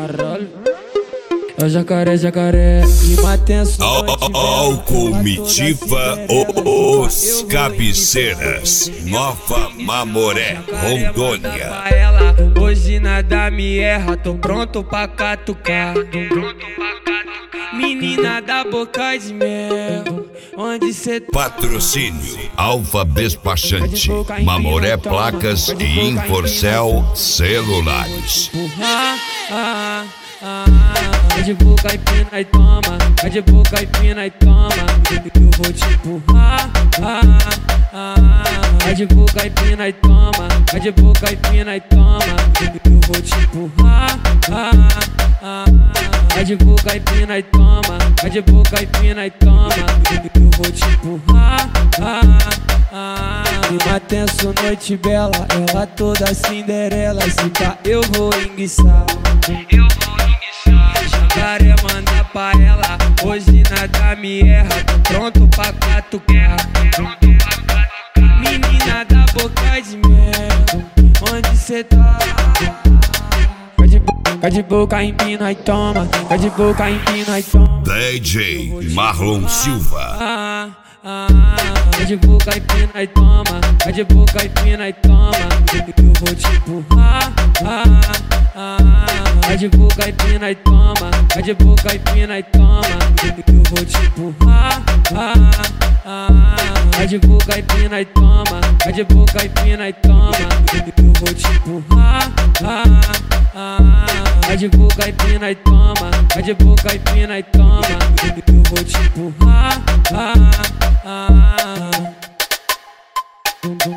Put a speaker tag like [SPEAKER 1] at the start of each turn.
[SPEAKER 1] Caralho. É o jacaré, jacaré, rima tenso.
[SPEAKER 2] Comitiva Os Cabeceiras, Nova Mamoré, Rondônia.
[SPEAKER 1] Hoje nada me erra, tô pronto pra catucar. Menina da boca de mel, onde cê tá?
[SPEAKER 2] Patrocínio Alfa Despachante, Mamoré Placas e Inforcel Celulares.
[SPEAKER 1] Vai de boca e pina e toma, vai de boca e pina e toma. Eu vou te empurrar. Vai de boca e pina e toma, vai de boca e pina e toma. Eu vou te empurrar. Vai de boca e pina e toma, vai de boca e pina e toma. Eu vou te empurrar. Clima tenso, noite bela, ela toda Cinderela. Se pá, eu vou enguiçar. Jacaré manda pra ela, hoje nada me erra. Tô pronto pra catucar. Menina da boca de mel, onde cê tá? Vai de boca em pina e toma, vai de boca em pina e toma.
[SPEAKER 2] DJ Marlon Silva.
[SPEAKER 1] Vai de boca e pina e toma, vai de boca e pina e toma. Eu vou te empurrar. Vai de boca e pina e toma, vai de boca e pina e toma. Eu vou te empurrar. Vai de boca e pina e toma, vai de boca e pina e toma. Eu vou te empurrar. Vai de boca e pina e toma, vai de boca e pina e toma. Eu vou te empurrar.